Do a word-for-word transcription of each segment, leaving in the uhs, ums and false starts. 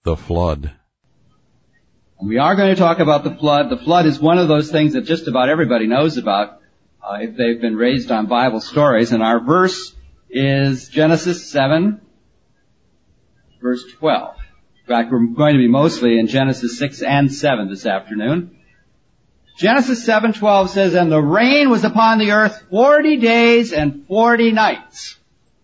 the flood. We are going to talk about the flood. The flood is one of those things that just about everybody knows about uh, if they've been raised on Bible stories. And our verse is Genesis seven, verse twelve. In fact, we're going to be mostly in Genesis six and seven this afternoon. Genesis seven twelve says, "And the rain was upon the earth forty days and forty nights."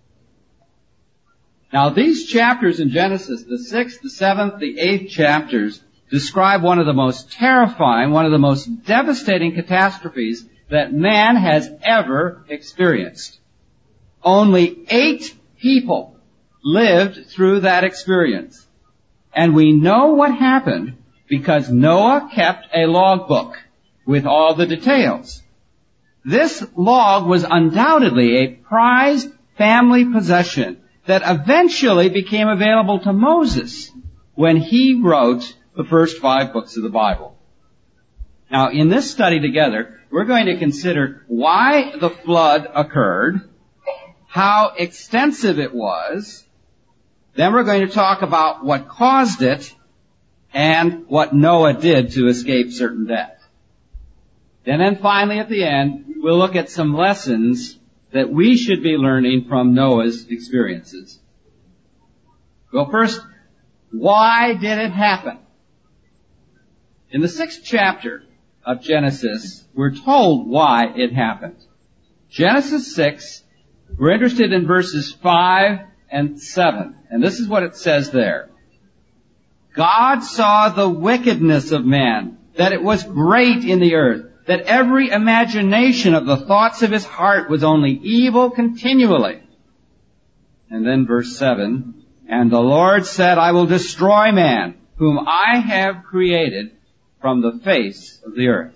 Now, these chapters in Genesis, the sixth, the seventh, the eighth chapters, describe one of the most terrifying, one of the most devastating catastrophes that man has ever experienced. Only eight people lived through that experience. And we know what happened because Noah kept a logbook with all the details. This log was undoubtedly a prized family possession that eventually became available to Moses when he wrote the first five books of the Bible. Now, in this study together, we're going to consider why the flood occurred, how extensive it was, then we're going to talk about what caused it, and what Noah did to escape certain death. And then finally at the end, we'll look at some lessons that we should be learning from Noah's experiences. Well, first, why did it happen? In the sixth chapter of Genesis, we're told why it happened. Genesis six, we're interested in verses five and seven. And this is what it says there. "God saw the wickedness of man, that it was great in the earth, that every imagination of the thoughts of his heart was only evil continually." And then verse seven, "And the Lord said, I will destroy man, whom I have created from the face of the earth."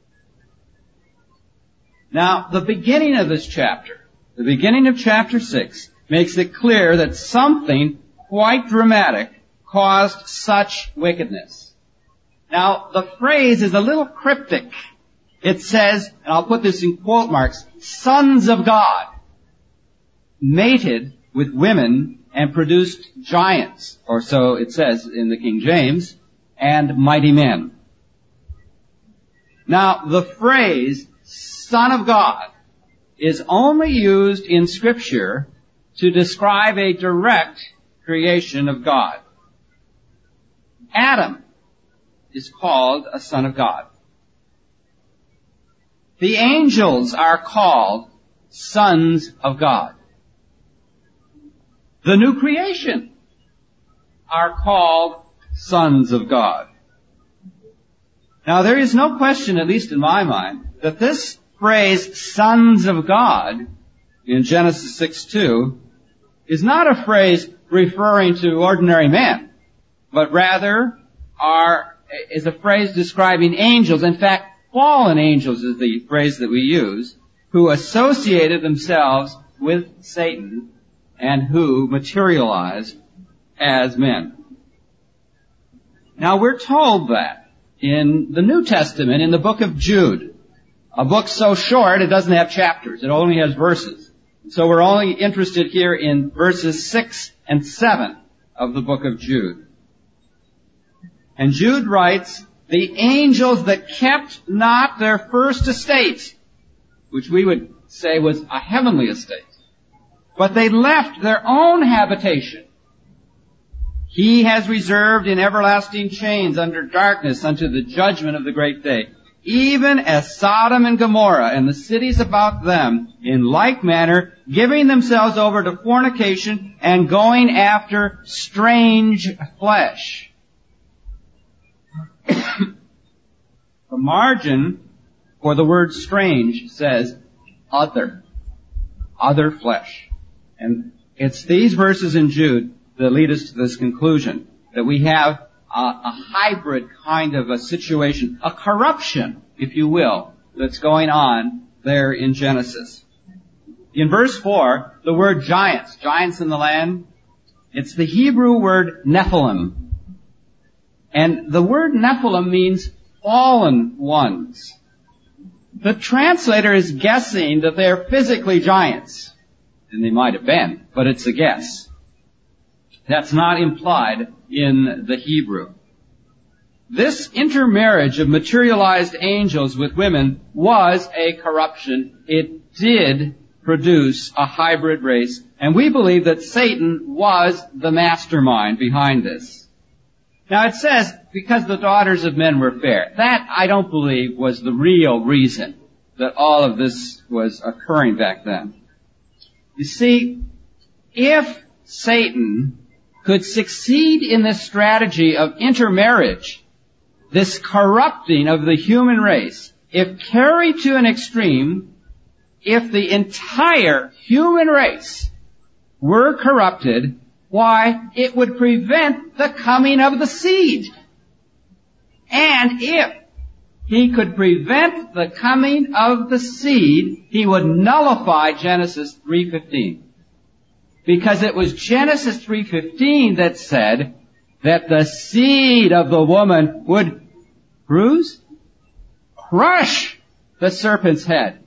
Now, the beginning of this chapter, the beginning of chapter six, makes it clear that something quite dramatic caused such wickedness. Now, the phrase is a little cryptic. It says, and I'll put this in quote marks, "sons of God mated with women and produced giants," or so it says in the King James, "and mighty men." Now, the phrase "son of God" is only used in Scripture to describe a direct creation of God. Adam is called a son of God. The angels are called sons of God. The new creation are called sons of God. Now, there is no question, at least in my mind, that this phrase, "sons of God," in Genesis six two, is not a phrase referring to ordinary men, but rather are, is a phrase describing angels. In fact, fallen angels is the phrase that we use, who associated themselves with Satan and who materialized as men. Now, we're told that in the New Testament, in the book of Jude, a book so short it doesn't have chapters, it only has verses. So we're only interested here in verses six and seven of the book of Jude. And Jude writes, "The angels that kept not their first estate," which we would say was a heavenly estate, "but they left their own habitation, He has reserved in everlasting chains under darkness unto the judgment of the great day. Even as Sodom and Gomorrah and the cities about them, in like manner, giving themselves over to fornication and going after strange flesh." The margin for the word strange says other. Other flesh. And it's these verses in Jude that lead us to this conclusion, that we have a, a hybrid kind of a situation, a corruption, if you will, that's going on there in Genesis. In verse four, the word giants, giants in the land, it's the Hebrew word Nephilim. And the word Nephilim means fallen ones. The translator is guessing that they're physically giants. And they might have been, but it's a guess. That's not implied in the Hebrew. This intermarriage of materialized angels with women was a corruption. It did produce a hybrid race, and we believe that Satan was the mastermind behind this. Now it says, because the daughters of men were fair. That, I don't believe, was the real reason that all of this was occurring back then. You see, if Satan could succeed in this strategy of intermarriage, this corrupting of the human race, if carried to an extreme, if the entire human race were corrupted, why, it would prevent the coming of the seed. And if he could prevent the coming of the seed, he would nullify Genesis three fifteen. Because it was Genesis three fifteen that said that the seed of the woman would bruise, crush the serpent's head.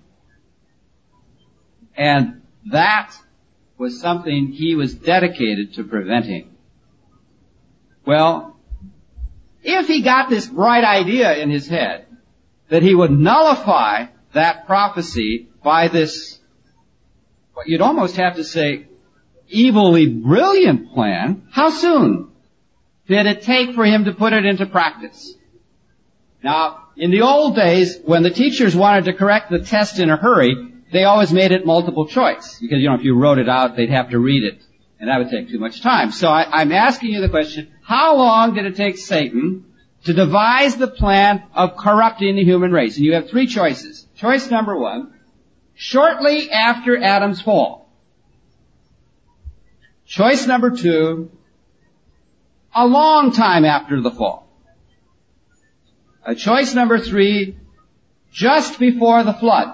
And that was something he was dedicated to preventing. Well, if he got this bright idea in his head that he would nullify that prophecy by this, what you'd almost have to say, evilly brilliant plan, how soon did it take for him to put it into practice? Now, in the old days, when the teachers wanted to correct the test in a hurry, they always made it multiple choice. Because, you know, if you wrote it out, they'd have to read it. And that would take too much time. So I, I'm asking you the question, how long did it take Satan to devise the plan of corrupting the human race? And you have three choices. Choice number one, shortly after Adam's fall. Choice number two, a long time after the fall. Uh, choice number three, just before the flood.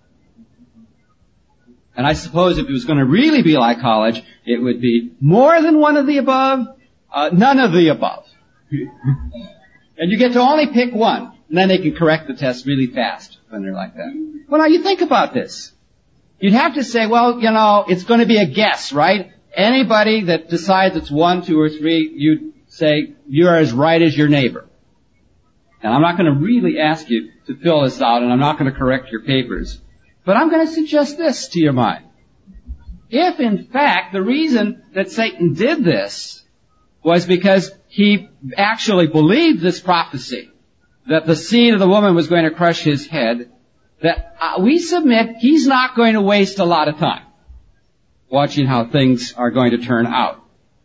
And I suppose if it was going to really be like college, it would be more than one of the above, uh, none of the above. And you get to only pick one, and then they can correct the test really fast when they're like that. Well, now you think about this. You'd have to say, well, you know, it's going to be a guess, right? Anybody that decides it's one, two, or three, you'd say, you're as right as your neighbor. And I'm not going to really ask you to fill this out, and I'm not going to correct your papers. But I'm going to suggest this to your mind. If, in fact, the reason that Satan did this was because he actually believed this prophecy, that the seed of the woman was going to crush his head, that uh, we submit he's not going to waste a lot of time watching how things are going to turn out.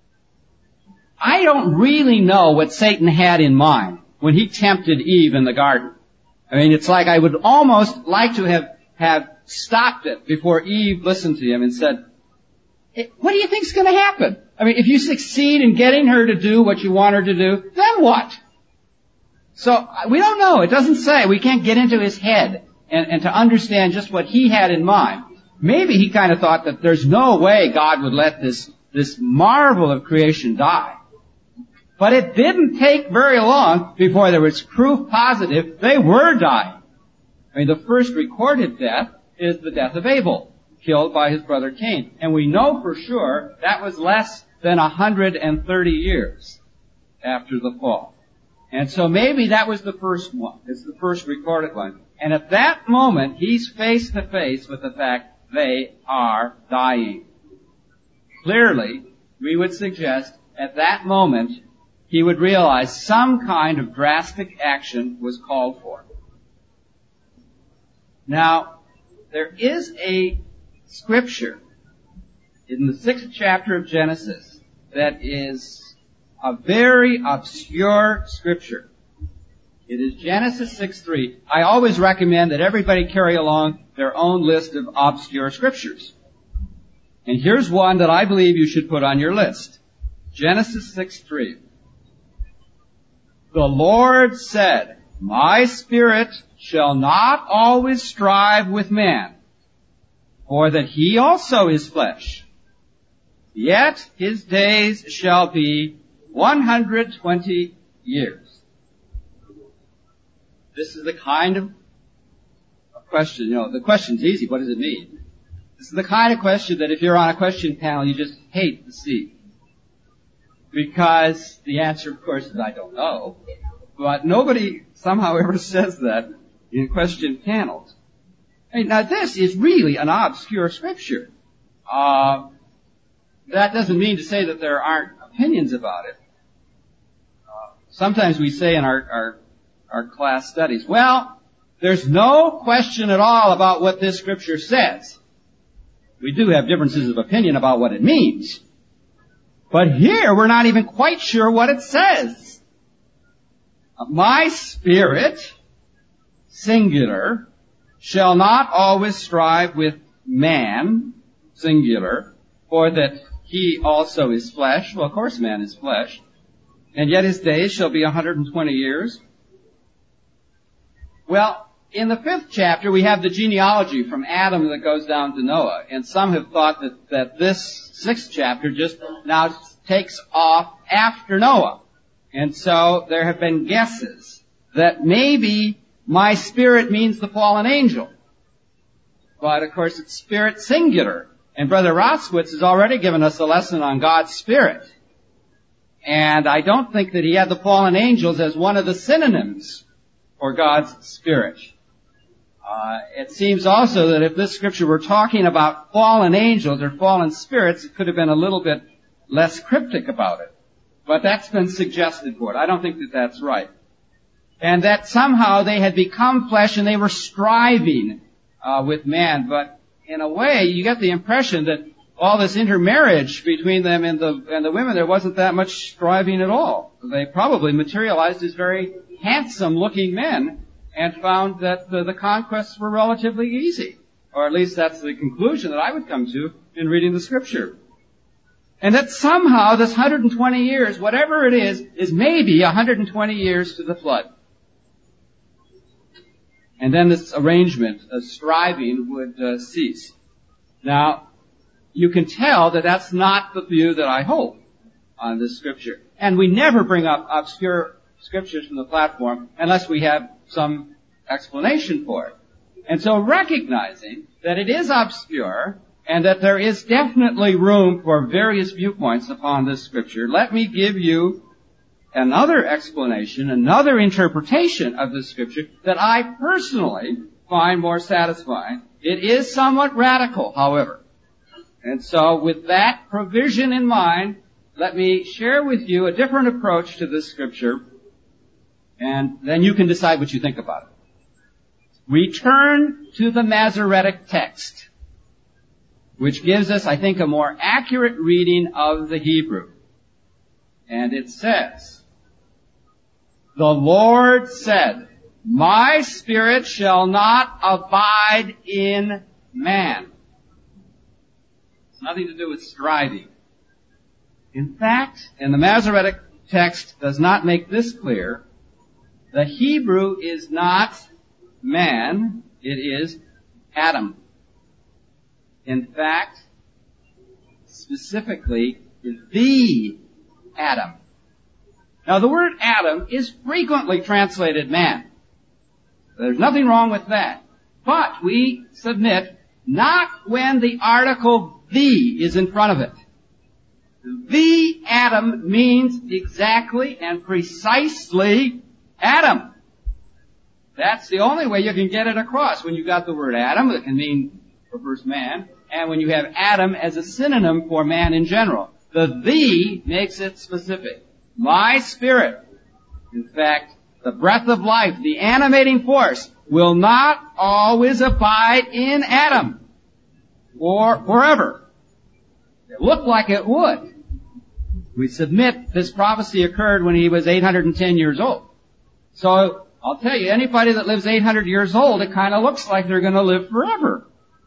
I don't really know what Satan had in mind when he tempted Eve in the garden. I mean, it's like I would almost like to have have stopped it before Eve listened to him and said, hey, what do you think's going to happen? I mean, if you succeed in getting her to do what you want her to do, then what? So, we don't know. It doesn't say. We can't get into his head and, and to understand just what he had in mind. Maybe he kind of thought that there's no way God would let this, this marvel of creation die. But it didn't take very long before there was proof positive they were dying. I mean, the first recorded death is the death of Abel, killed by his brother Cain. And we know for sure that was less than one hundred thirty years after the fall. And so maybe that was the first one. It's the first recorded one. And at that moment, he's face to face with the fact they are dying. Clearly, we would suggest at that moment, he would realize some kind of drastic action was called for. Now, there is a scripture in the sixth chapter of Genesis that is a very obscure scripture. It is Genesis six three. I always recommend that everybody carry along their own list of obscure scriptures. And here's one that I believe you should put on your list. Genesis six three. The Lord said, my spirit shall not always strive with man, for that he also is flesh. Yet his days shall be one hundred twenty years. This is the kind of question, you know, the question's easy. What does it mean? This is the kind of question that if you're on a question panel, you just hate to see. because the answer, of course, is I don't know. But nobody somehow ever says that in question panels. Hey, now this is really an obscure scripture. Uh, that doesn't mean to say that there aren't opinions about it. Uh, sometimes we say in our, our, our class studies, well, there's no question at all about what this scripture says. We do have differences of opinion about what it means. But here we're not even quite sure what it says. My spirit, singular, shall not always strive with man, singular, for that he also is flesh. Well, of course man is flesh. And yet his days shall be one hundred twenty years. Well, in the fifth chapter we have the genealogy from Adam that goes down to Noah. And some have thought that, that this sixth chapter just now takes off after Noah. And so there have been guesses that maybe my spirit means the fallen angel. But of course it's spirit singular. And Brother Rothwitz has already given us a lesson on God's spirit. And I don't think that he had the fallen angels as one of the synonyms for God's spirit. Uh, it seems also that if this scripture were talking about fallen angels or fallen spirits, it could have been a little bit less cryptic about it. But that's been suggested for it. I don't think that that's right. And that somehow they had become flesh and they were striving uh, with man. But in a way, you get the impression that all this intermarriage between them and the and the women, there wasn't that much striving at all. They probably materialized as very handsome-looking men and found that the, the conquests were relatively easy. Or at least that's the conclusion that I would come to in reading the scripture. And that somehow this one hundred twenty years, whatever it is, is maybe one hundred twenty years to the flood. And then this arrangement of striving would uh, cease. Now, you can tell that that's not the view that I hold on this scripture. And we never bring up obscure scriptures from the platform unless we have some explanation for it. And so recognizing that it is obscure and that there is definitely room for various viewpoints upon this scripture, let me give you another explanation, another interpretation of this scripture that I personally find more satisfying. It is somewhat radical, however. And so with that provision in mind, let me share with you a different approach to this scripture, and then you can decide what you think about it. We turn to the Masoretic text, which gives us, I think, a more accurate reading of the Hebrew. And it says, "The Lord said, my spirit shall not abide in man." It's nothing to do with striving. In fact, and the Masoretic text does not make this clear, the Hebrew is not man, it is Adam. In fact, specifically, the Adam. Now, the word Adam is frequently translated man. There's nothing wrong with that. But we submit not when the article the is in front of it. The Adam means exactly and precisely Adam. That's the only way you can get it across. When you got the word Adam, it can mean refers man, and when you have Adam as a synonym for man in general. The the makes it specific. My spirit, in fact, the breath of life, the animating force, will not always abide in Adam or forever. It looked like it would. We submit this prophecy occurred when he was eight hundred ten years old. So, I'll tell you, anybody that lives eight hundred years old, it kind of looks like they're going to live forever.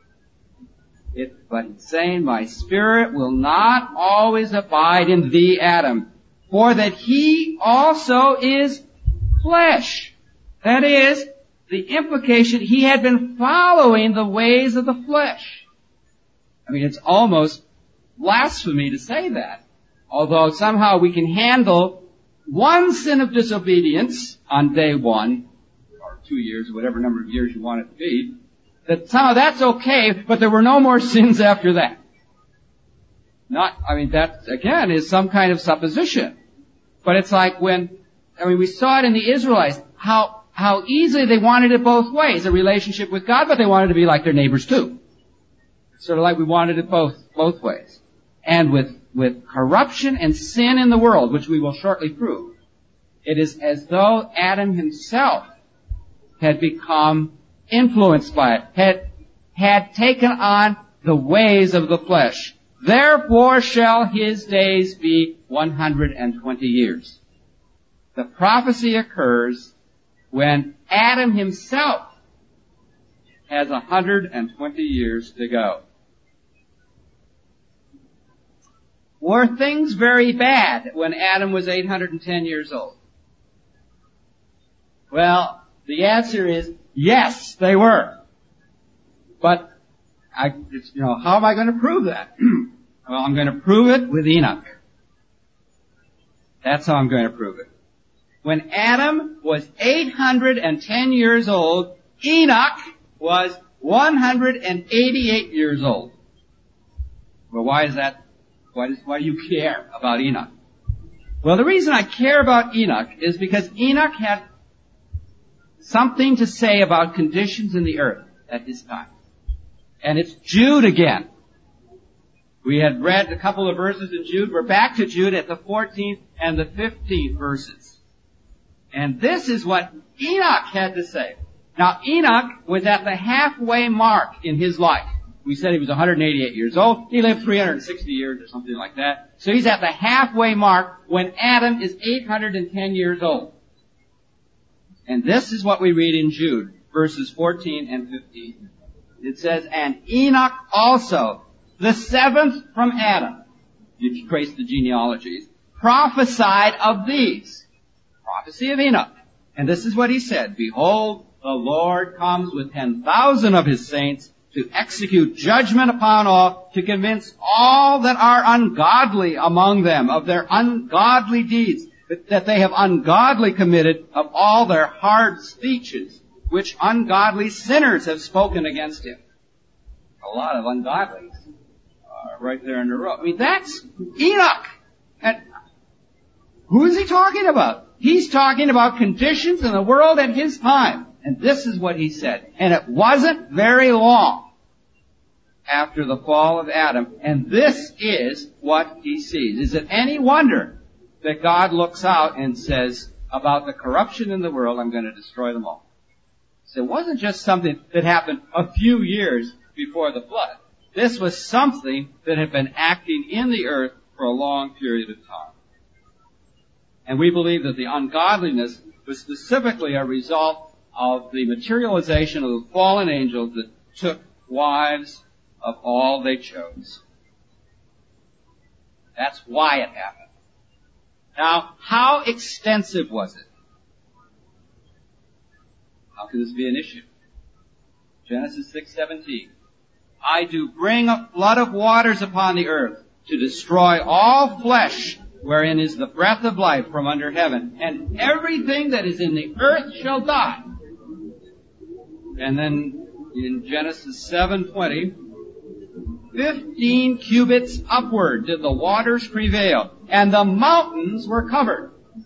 It, but it's saying, my spirit will not always abide in thee, Adam, for that he also is flesh. That is, the implication, he had been following the ways of the flesh. I mean, it's almost blasphemy to say that. Although somehow we can handle one sin of disobedience on day one, or two years, or whatever number of years you want it to be, that somehow that's okay, but there were no more sins after that. Not, I mean, that, again, is some kind of supposition. But it's like when, I mean, we saw it in the Israelites, how, how easily they wanted it both ways, a relationship with God, but they wanted to be like their neighbors too. Sort of like we wanted it both, both ways. And with, with corruption and sin in the world, which we will shortly prove, it is as though Adam himself had become influenced by it, had, had taken on the ways of the flesh. Therefore shall his days be one hundred twenty years. The prophecy occurs when Adam himself has one hundred twenty years to go. Were things very bad when Adam was eight hundred ten years old? Well, the answer is yes, they were. But I, it's, you know, how am I going to prove that? Well, I'm going to prove it with Enoch. That's how I'm going to prove it. When Adam was eight hundred ten years old, Enoch was one hundred eighty-eight years old. Well, why is that? Why, does, why do you care about Enoch? Well, the reason I care about Enoch is because Enoch had something to say about conditions in the earth at his time. And it's Jude again. We had read a couple of verses in Jude. We're back to Jude at the fourteenth and the fifteenth verses. And this is what Enoch had to say. Now, Enoch was at the halfway mark in his life. We said he was one hundred eighty-eight years old. He lived three hundred sixty years or something like that. So he's at the halfway mark when Adam is eight hundred ten years old. And this is what we read in Jude, verses fourteen and fifteen. It says, and Enoch also, the seventh from Adam, if you trace the genealogies, prophesied of these. Prophecy of Enoch. And this is what he said, behold, the Lord comes with ten thousand of his saints to execute judgment upon all, to convince all that are ungodly among them of their ungodly deeds, that they have ungodly committed, of all their hard speeches, which ungodly sinners have spoken against him. A lot of ungodlies uh, right there in the row. I mean, that's Enoch. And who is he talking about? He's talking about conditions in the world at his time. And this is what he said. And it wasn't very long after the fall of Adam. And this is what he sees. Is it any wonder that God looks out and says, about the corruption in the world, I'm going to destroy them all? So it wasn't just something that happened a few years before the flood. This was something that had been acting in the earth for a long period of time. And we believe that the ungodliness was specifically a result of the materialization of the fallen angels that took wives of all they chose. That's why it happened. Now, how extensive was it? How can this be an issue? Genesis six seventeen. I do bring a flood of waters upon the earth to destroy all flesh wherein is the breath of life from under heaven, and everything that is in the earth shall die. And then in Genesis seven twenty, fifteen cubits upward did the waters prevail, and the mountains were covered.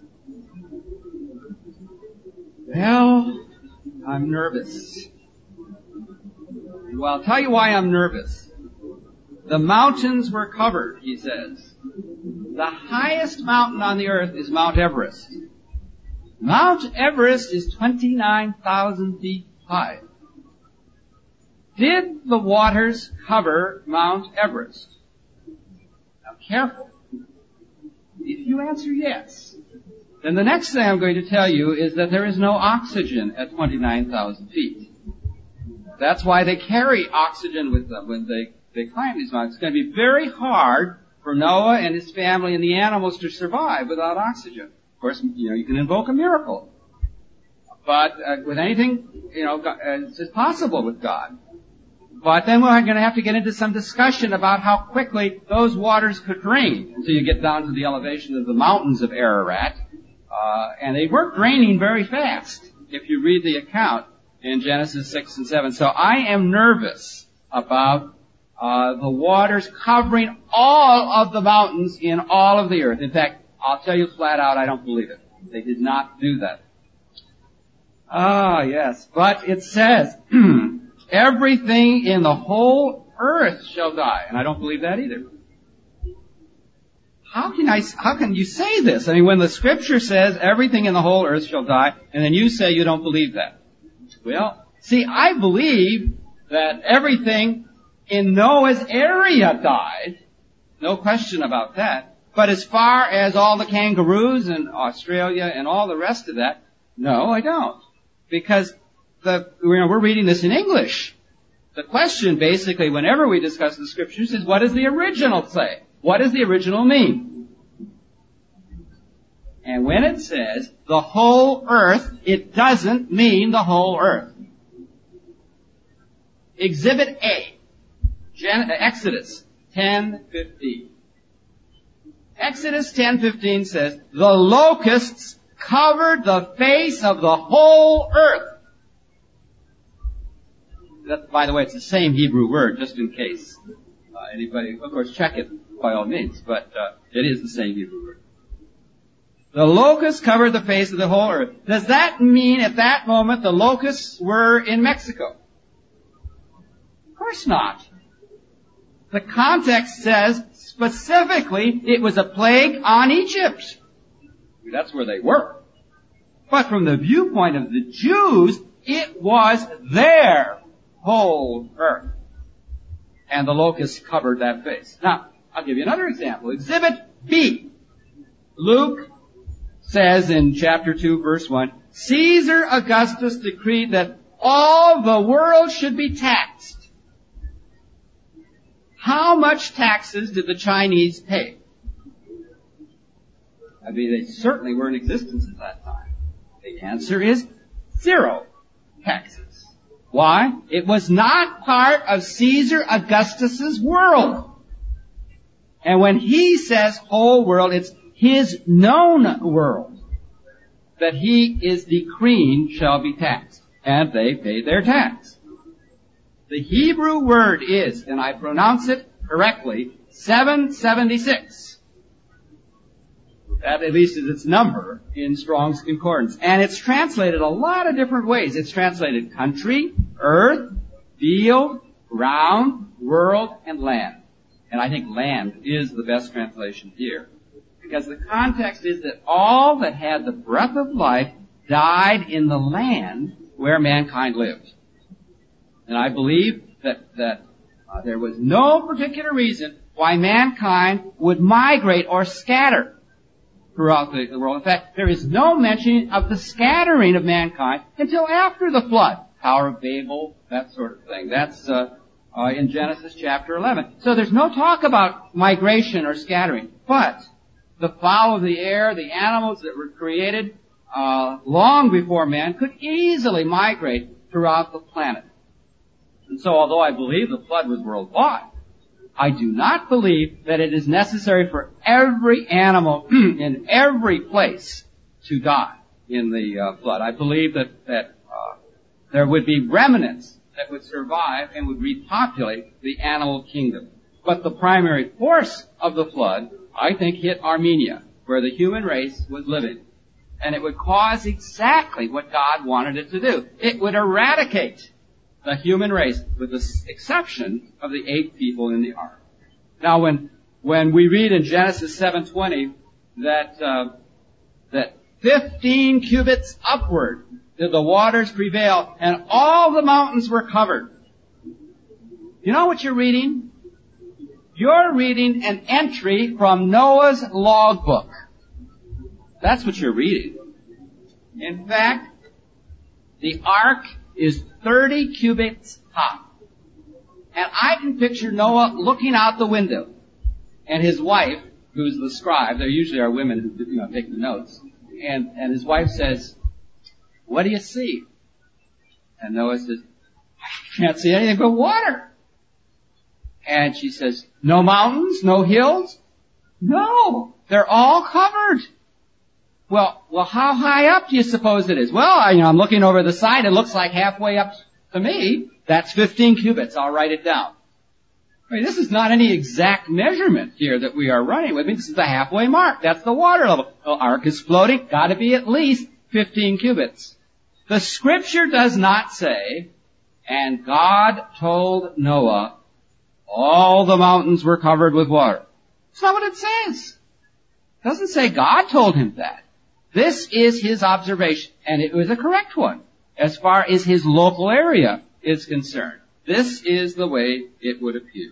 Well, I'm nervous. Well, I'll tell you why I'm nervous. The mountains were covered, he says. The highest mountain on the earth is Mount Everest. Mount Everest is twenty-nine thousand feet high. Did the waters cover Mount Everest? Now, careful. If you answer yes, then the next thing I'm going to tell you is that there is no oxygen at twenty-nine thousand feet. That's why they carry oxygen with them when they, they climb these mountains. It's going to be very hard for Noah and his family and the animals to survive without oxygen. Of course, you know, you can invoke a miracle. But uh, with anything, you know, uh, it's just possible with God. But then we're going to have to get into some discussion about how quickly those waters could drain until you get down to the elevation of the mountains of Ararat. Uh, and they weren't draining very fast, if you read the account in Genesis six and seven. So I am nervous about uh, the waters covering all of the mountains in all of the earth. In fact, I'll tell you flat out, I don't believe it. They did not do that. Ah, yes. But it says, everything in the whole earth shall die. And I don't believe that either. How can I, how can you say this? I mean, when the scripture says everything in the whole earth shall die, and then you say you don't believe that. Well, see, I believe that everything in Noah's area died. No question about that. But as far as all the kangaroos in Australia and all the rest of that, no, I don't. Because the, you know, we're reading this in English. The question basically, whenever we discuss the scriptures, is what does the original say? What does the original mean? And when it says the whole earth, it doesn't mean the whole earth. Exhibit A, Gen- Exodus ten fifteen. Exodus ten fifteen says, the locusts covered the face of the whole earth. That, by the way, it's the same Hebrew word, just in case uh, anybody, of course, check it by all means, but uh, it is the same Hebrew word. The locusts covered the face of the whole earth. Does that mean at that moment the locusts were in Mexico? Of course not. The context says specifically it was a plague on Egypt. That's where they were. But from the viewpoint of the Jews, it was their whole earth. And the locusts covered that face. Now, I'll give you another example. Exhibit B. Luke says in chapter two, verse one, Caesar Augustus decreed that all the world should be taxed. How much taxes did the Chinese pay? I mean, they certainly were in existence at that time. The answer is zero taxes. Why? It was not part of Caesar Augustus's world. And when he says whole world, it's his known world that he is decreeing shall be taxed. And they paid their tax. The Hebrew word is, and I pronounce it correctly, seven seventy-six. That at least is its number in Strong's Concordance. And it's translated a lot of different ways. It's translated country, earth, field, ground, world, and land. And I think land is the best translation here. Because the context is that all that had the breath of life died in the land where mankind lived. And I believe that, that uh, there was no particular reason why mankind would migrate or scatter throughout the, the world. In fact, there is no mention of the scattering of mankind until after the flood. Tower of Babel, that sort of thing. That's uh, uh, in Genesis chapter eleven. So there's no talk about migration or scattering. But the fowl of the air, the animals that were created uh, long before man could easily migrate throughout the planet. And so although I believe the flood was worldwide, I do not believe that it is necessary for every animal in every place to die in the uh, flood. I believe that, that uh, there would be remnants that would survive and would repopulate the animal kingdom. But the primary force of the flood, I think, hit Armenia, where the human race was living. And it would cause exactly what God wanted it to do. It would eradicate the human race, with the exception of the eight people in the ark. Now, when when we read in Genesis seven twenty that uh, that fifteen cubits upward did the waters prevail, and all the mountains were covered. You know what you're reading? You're reading an entry from Noah's logbook. That's what you're reading. In fact, the ark is thirty cubits high. And I can picture Noah looking out the window. And his wife, who's the scribe, there usually are women who, you know, take the notes. And, and his wife says, what do you see? And Noah says, I can't see anything but water. And she says, no mountains, no hills? No, they're all covered. Well, well, how high up do you suppose it is? Well, I, you know, I'm looking over the side. It looks like halfway up to me. That's fifteen cubits. I'll write it down. I mean, this is not any exact measurement here that we are running with. I mean, this is the halfway mark. That's the water level. The ark is floating. Got to be at least fifteen cubits. The Scripture does not say, and God told Noah, all the mountains were covered with water. That's not what it says. It doesn't say God told him that. This is his observation, and it was a correct one as far as his local area is concerned. This is the way it would appear.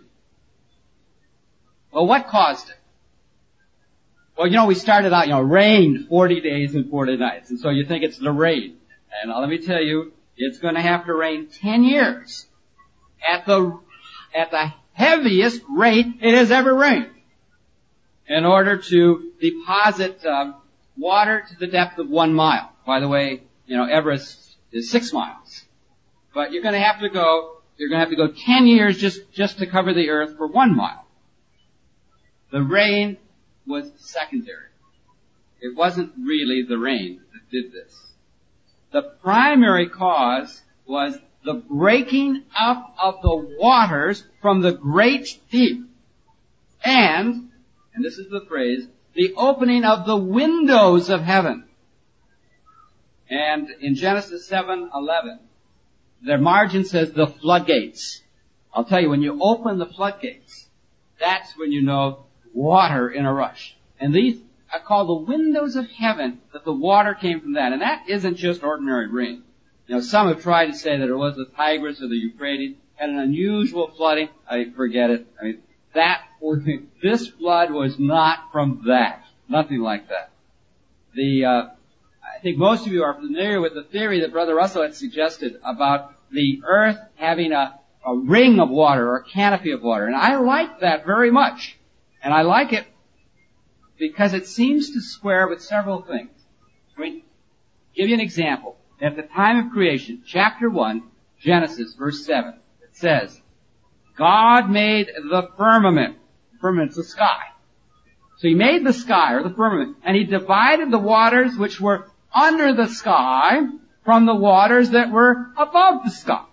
Well, what caused it? Well, you know, we started out, you know, rain forty days and forty nights, and so you think it's the rain. And let me tell you, it's going to have to rain ten years at the at the heaviest rate it has ever rained in order to deposit um, water to the depth of one mile. By the way, you know, Everest is six miles. But you're going to have to go, you're going to have to go ten years just, just to cover the earth for one mile. The rain was secondary. It wasn't really the rain that did this. The primary cause was the breaking up of the waters from the great deep. And, and this is the phrase, the opening of the windows of heaven. And in Genesis seven eleven, their margin says the floodgates. I'll tell you, when you open the floodgates, that's when you know water in a rush. And these are called the windows of heaven, that the water came from that. And that isn't just ordinary rain. You know, some have tried to say that it was the Tigris or the Euphrates, had an unusual flooding. I forget it. I mean, that, this flood was not from that. Nothing like that. The, uh, I think most of you are familiar with the theory that Brother Russell had suggested about the earth having a, a ring of water or a canopy of water. And I like that very much. And I like it because it seems to square with several things. I mean, give you an example. At the time of creation, chapter one, Genesis, verse seven, it says, God made the firmament. Firmament's the sky. So he made the sky, or the firmament, and he divided the waters which were under the sky from the waters that were above the sky.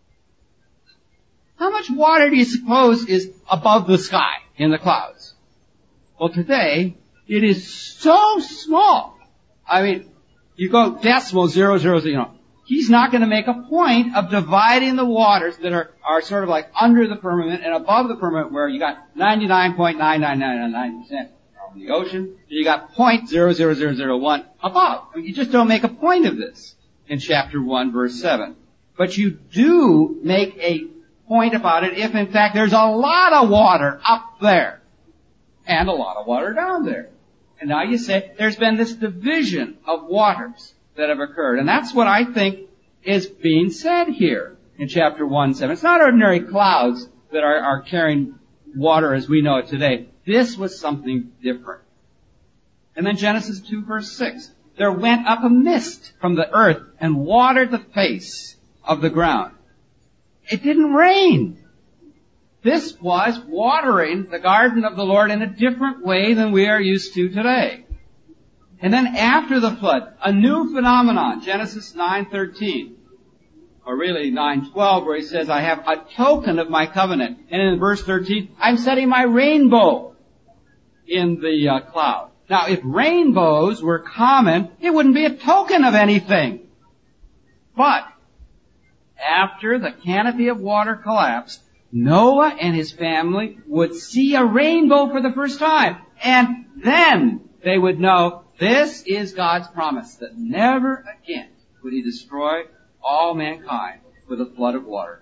How much water do you suppose is above the sky in the clouds? Well, today, it is so small. I mean, you go decimal zero, zero, zero, you know. He's not going to make a point of dividing the waters that are, are sort of like under the firmament and above the firmament where you got ninety-nine point nine nine nine nine percent from the ocean, and you got zero point zero zero zero zero one above. I mean, you just don't make a point of this in chapter one, verse seven. But you do make a point about it if, in fact, there's a lot of water up there and a lot of water down there. And now you say there's been this division of waters that have occurred. And that's what I think is being said here in chapter one seven. It's not ordinary clouds that are, are carrying water as we know it today. This was something different. And then Genesis two verse six. There went up a mist from the earth and watered the face of the ground. It didn't rain. This was watering the garden of the Lord in a different way than we are used to today. And then after the flood, a new phenomenon, Genesis nine thirteen, or really nine twelve, where he says, I have a token of my covenant. And in verse thirteen, I'm setting my rainbow in the uh, cloud. Now, if rainbows were common, it wouldn't be a token of anything. But after the canopy of water collapsed, Noah and his family would see a rainbow for the first time. And then they would know this is God's promise, that never again would he destroy all mankind with a flood of water.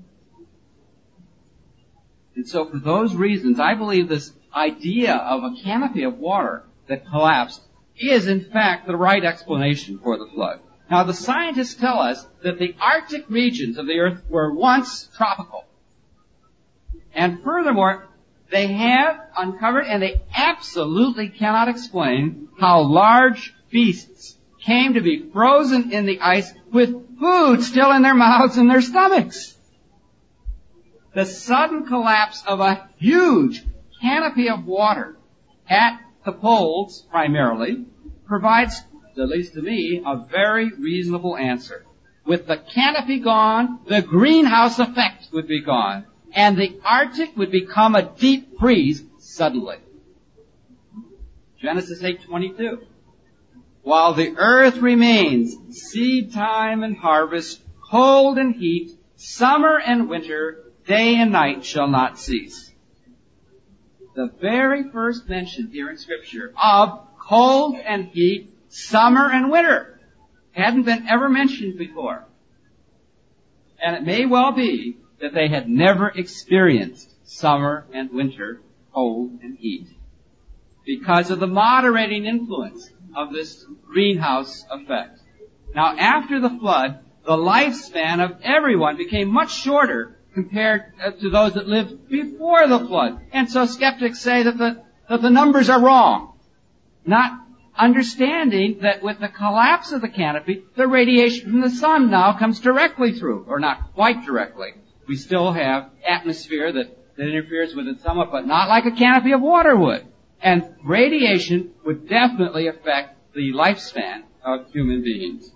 And so for those reasons, I believe this idea of a canopy of water that collapsed is in fact the right explanation for the flood. Now the scientists tell us that the Arctic regions of the earth were once tropical. And furthermore, they have uncovered, and they absolutely cannot explain, how large beasts came to be frozen in the ice with food still in their mouths and their stomachs. The sudden collapse of a huge canopy of water at the poles, primarily, provides, at least to me, a very reasonable answer. With the canopy gone, the greenhouse effect would be gone. and the Arctic would become a deep freeze suddenly. Genesis eight twenty-two. While the earth remains, seed time and harvest, cold and heat, summer and winter, day and night shall not cease. The very first mention here in Scripture of cold and heat, summer and winter hadn't been ever mentioned before. And it may well be that they had never experienced summer and winter, cold and heat, because of the moderating influence of this greenhouse effect. Now, after the flood, the lifespan of everyone became much shorter compared to those that lived before the flood. And so skeptics say that the, that the numbers are wrong, not understanding that with the collapse of the canopy, the radiation from the sun now comes directly through, or not quite directly. We still have atmosphere that, that interferes with it somewhat, but not like a canopy of water would. And radiation would definitely affect the lifespan of human beings.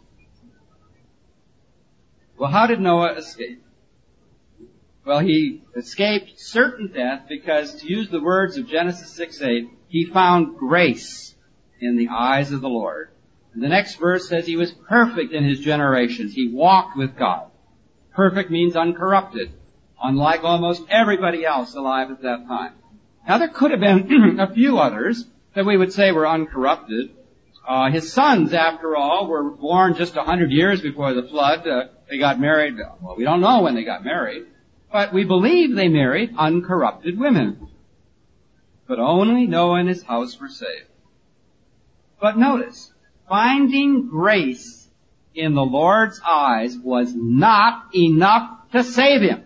Well, how did Noah escape? Well, he escaped certain death because, to use the words of Genesis six eight, he found grace in the eyes of the Lord. And the next verse says he was perfect in his generations. He walked with God. Perfect means uncorrupted, unlike almost everybody else alive at that time. Now, there could have been a few others that we would say were uncorrupted. Uh, his sons, after all, were born just a hundred years before the flood. Uh, they got married. Well, we don't know when they got married, but we believe they married uncorrupted women. But only Noah and his house were saved. But notice, finding grace in the Lord's eyes was not enough to save him.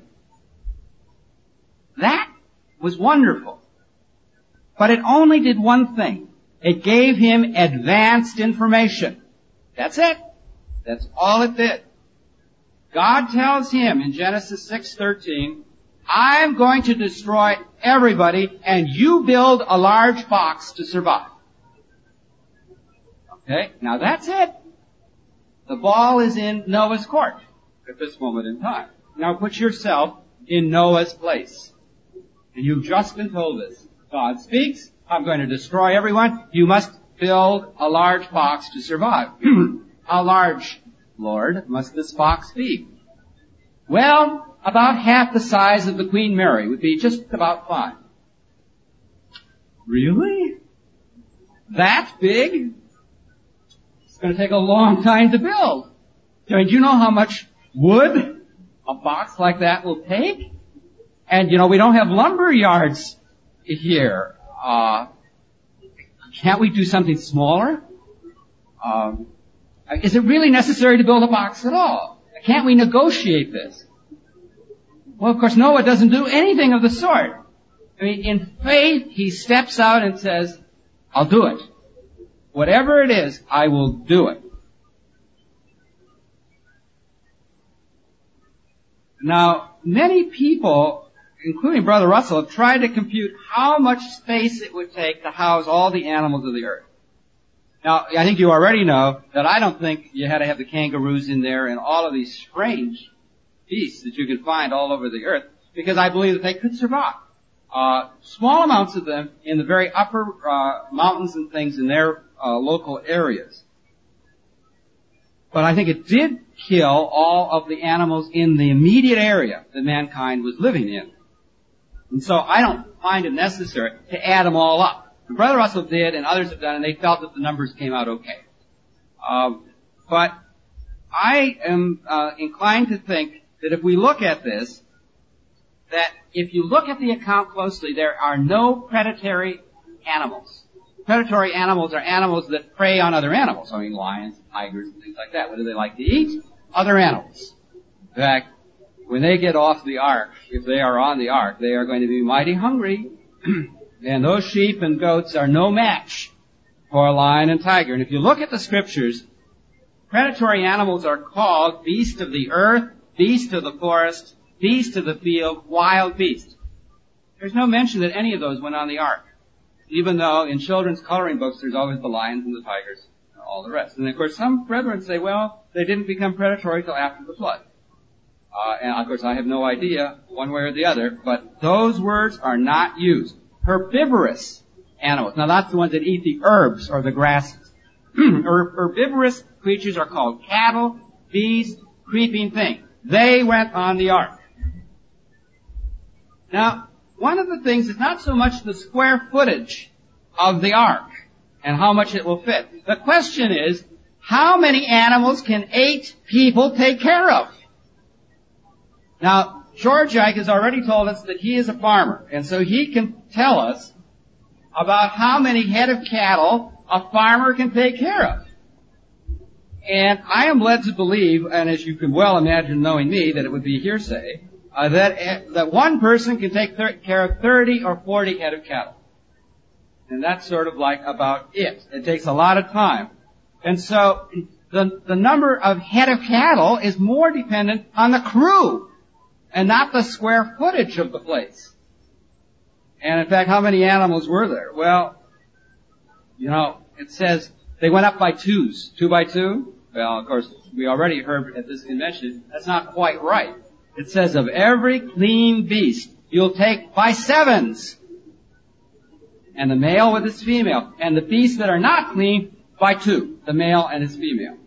That was wonderful. But it only did one thing. It gave him advanced information. That's it. That's all it did. God tells him in Genesis six thirteen, I'm going to destroy everybody, and you build a large box to survive. Okay, now that's it. The ball is in Noah's court at this moment in time. Now put yourself in Noah's place. And you've just been told this. God speaks, I'm going to destroy everyone. You must build a large box to survive. How large, Lord, must this box be? Well, about half the size of the Queen Mary would be just about fine. Really? That big? It's going to take a long time to build. I mean, do you know how much wood a box like that will take? And, you know, we don't have lumber yards here. Uh, can't we do something smaller? Um, is it really necessary to build a box at all? Can't we negotiate this? Well, of course, Noah doesn't do anything of the sort. I mean, in faith, he steps out and says, I'll do it. Whatever it is, I will do it. Now, many people, including Brother Russell, have tried to compute how much space it would take to house all the animals of the earth. Now, I think you already know that I don't think you had to have the kangaroos in there and all of these strange beasts that you can find all over the earth, because I believe that they could survive. Uh, small amounts of them in the very upper uh, mountains and things in their uh, local areas. But I think it did kill all of the animals in the immediate area that mankind was living in. And so I don't find it necessary to add them all up. Brother Russell did, and others have done, and they felt that the numbers came out okay. Um, but I am uh, inclined to think that if we look at this, that if you look at the account closely, there are no predatory animals. Predatory animals are animals that prey on other animals. I mean, lions, tigers, and things like that. What do they like to eat? Other animals. In fact, when they get off the ark, if they are on the ark, they are going to be mighty hungry. And those sheep and goats are no match for a lion and tiger. And if you look at the scriptures, predatory animals are called beast of the earth, beast of the forest, beast of the field, wild beast. There's no mention that any of those went on the ark, even though in children's coloring books there's always the lions and the tigers and all the rest. And of course some brethren say, well, they didn't become predatory till after the flood. Uh, and of course I have no idea one way or the other, but those words are not used. Herbivorous animals. Now that's the ones that eat the herbs or the grasses. Her- herbivorous creatures are called cattle, beasts, creeping things. They went on the ark. Now, one of the things is not so much the square footage of the ark and how much it will fit. The question is, how many animals can eight people take care of? Now, George Ike has already told us that he is a farmer, and so he can tell us about how many head of cattle a farmer can take care of. And I am led to believe, and as you can well imagine knowing me, that it would be hearsay, uh, that uh, that one person can take thir- care of thirty or forty head of cattle. And that's sort of like about it. It takes a lot of time. And so the, the number of head of cattle is more dependent on the crew and not the square footage of the place. And in fact, how many animals were there? Well, you know, it says they went up by twos. Two by two? Well, of course, we already heard at this convention, that's not quite right. It says of every clean beast, you'll take by sevens. And the male with his female. And the beasts that are not clean, by two. The male and his female.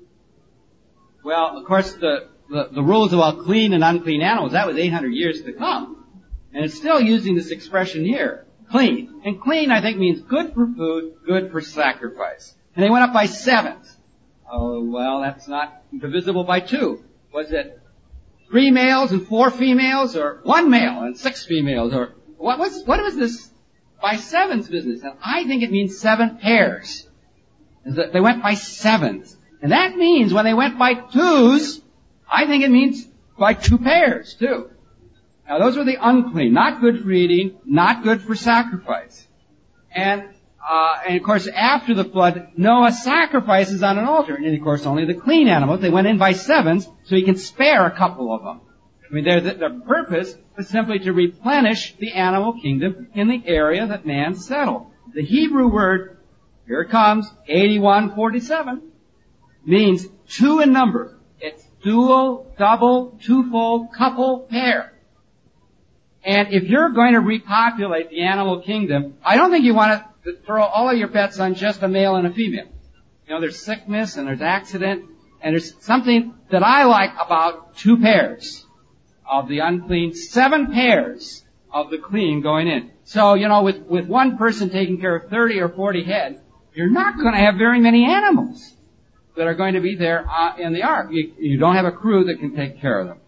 Well, of course, the, the, the rules about clean and unclean animals, that was eight hundred years to come. And it's still using this expression here. Clean. And clean, I think, means good for food, good for sacrifice. And they went up by sevens. Oh, well, that's not divisible by two. Was it three males and four females, or one male and six females, or what was, what was this by sevens business? And I think it means seven pairs. They went by sevens. And that means when they went by twos, I think it means by two pairs, too. Now, those were the unclean, not good for eating, not good for sacrifice. And, uh, and of course, after the flood, Noah sacrifices on an altar. And of course, only the clean animals. They went in by sevens, so he can spare a couple of them. I mean, their, their purpose was simply to replenish the animal kingdom in the area that man settled. The Hebrew word, here it comes, eighty-one forty-seven, means two in number. It's dual, double, twofold, couple, pair. And if you're going to repopulate the animal kingdom, I don't think you want to throw all of your bets on just a male and a female. You know, there's sickness and there's accident, and there's something that I like about two pairs of the unclean, seven pairs of the clean going in. So, you know, with, with one person taking care of thirty or forty head, you're not going to have very many animals that are going to be there uh, in the ark. You, you don't have a crew that can take care of them.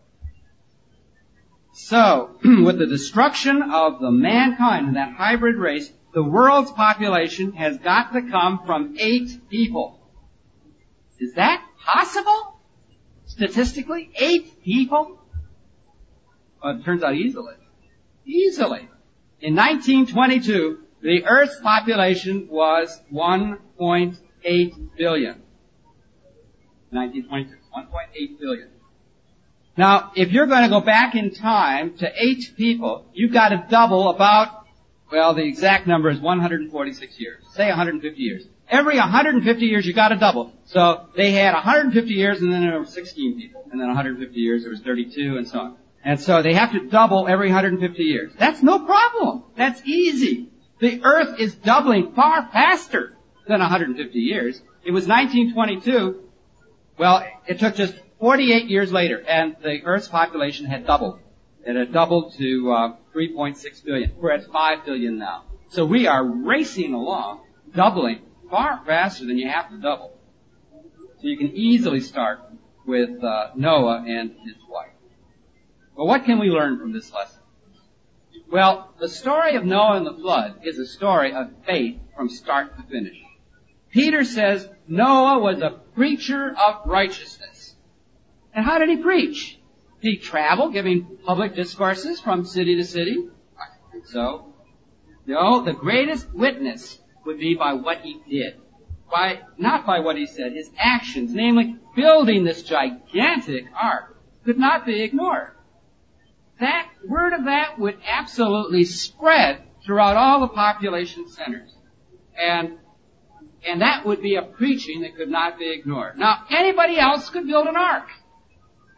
So, with the destruction of the mankind and that hybrid race, the world's population has got to come from eight people. Is that possible? Statistically? Eight people? Well, it turns out easily. Easily. In nineteen twenty-two, the Earth's population was one point eight billion. nineteen twenty-two, one point eight billion. Now, if you're going to go back in time to eight people, you've got to double about, well, the exact number is one hundred forty-six years. Say one hundred fifty years. Every one hundred fifty years you've got to double. So they had one hundred fifty years and then there were sixteen people. And then one hundred fifty years there was thirty-two and so on. And so they have to double every one hundred fifty years. That's no problem. That's easy. The Earth is doubling far faster than one hundred fifty years. It was nineteen twenty-two. Well, it took just forty-eight years later, and the Earth's population had doubled. It had doubled to uh, three point six billion. We're at five billion now. So we are racing along, doubling far faster than you have to double. So you can easily start with uh, Noah and his wife. Well, what can we learn from this lesson? Well, the story of Noah and the flood is a story of faith from start to finish. Peter says Noah was a preacher of righteousness. And how did he preach? Did he travel giving public discourses from city to city? I think so. No, the greatest witness would be by what he did. By, not by what he said, his actions, namely building this gigantic ark, could not be ignored. That, word of that would absolutely spread throughout all the population centers. And, and that would be a preaching that could not be ignored. Now, anybody else could build an ark.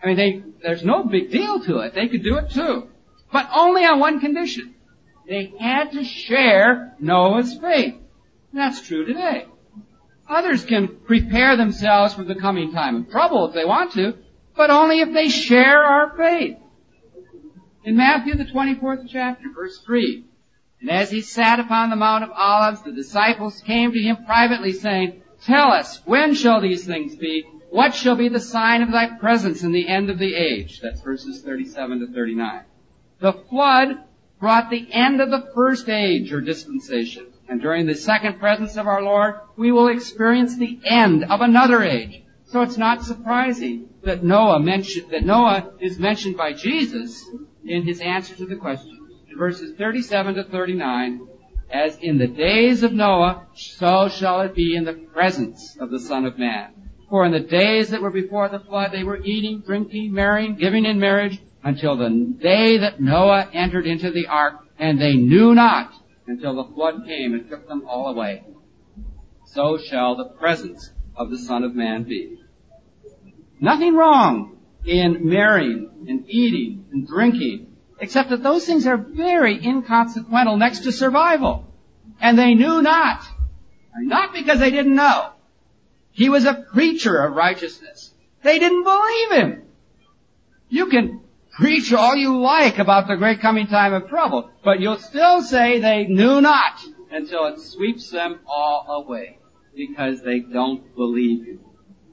I mean, they, there's no big deal to it. They could do it too. But only on one condition. They had to share Noah's faith. And that's true today. Others can prepare themselves for the coming time of trouble if they want to, but only if they share our faith. In Matthew, the twenty-fourth chapter, verse three, and as he sat upon the Mount of Olives, the disciples came to him privately, saying, Tell us, when shall these things be? What shall be the sign of thy presence in the end of the age? That's verses thirty-seven to thirty-nine. The flood brought the end of the first age or dispensation. And during the second presence of our Lord, we will experience the end of another age. So it's not surprising that Noah mentioned, that Noah is mentioned by Jesus in his answer to the question. In verses thirty-seven to thirty-nine, as in the days of Noah, so shall it be in the presence of the Son of Man. For in the days that were before the flood, they were eating, drinking, marrying, giving in marriage, until the day that Noah entered into the ark, and they knew not until the flood came and took them all away. So shall the presence of the Son of Man be. Nothing wrong in marrying and eating and drinking, except that those things are very inconsequential next to survival. And they knew not. Not because they didn't know. He was a preacher of righteousness. They didn't believe him. You can preach all you like about the great coming time of trouble, but you'll still say they knew not until it sweeps them all away, because they don't believe you.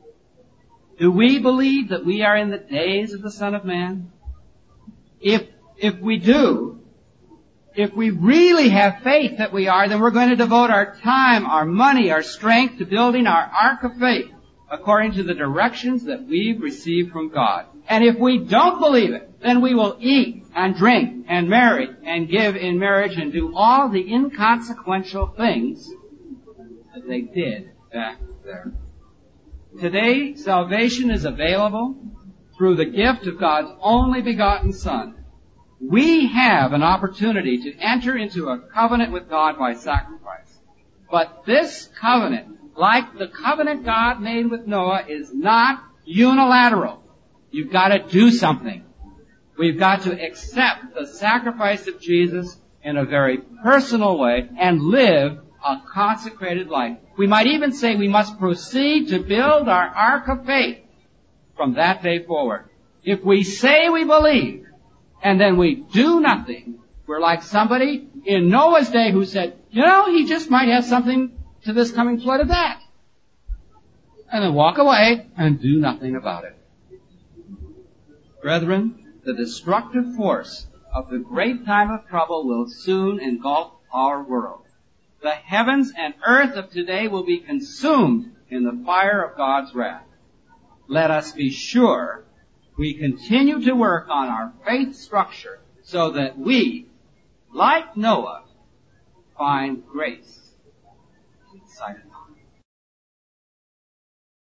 Do we believe that we are in the days of the Son of Man? If, if we do, if we really have faith that we are, then we're going to devote our time, our money, our strength to building our ark of faith according to the directions that we've received from God. And if we don't believe it, then we will eat and drink and marry and give in marriage and do all the inconsequential things that they did back there. Today, salvation is available through the gift of God's only begotten Son. We have an opportunity to enter into a covenant with God by sacrifice. But this covenant, like the covenant God made with Noah, is not unilateral. You've got to do something. We've got to accept the sacrifice of Jesus in a very personal way and live a consecrated life. We might even say we must proceed to build our ark of faith from that day forward. If we say we believe and then we do nothing, we're like somebody in Noah's day who said, you know, he just might have something to this coming flood of that. And then walk away and do nothing about it. Brethren, the destructive force of the great time of trouble will soon engulf our world. The heavens and earth of today will be consumed in the fire of God's wrath. Let us be sure we continue to work on our faith structure so that we, like Noah, find grace in the sight of God.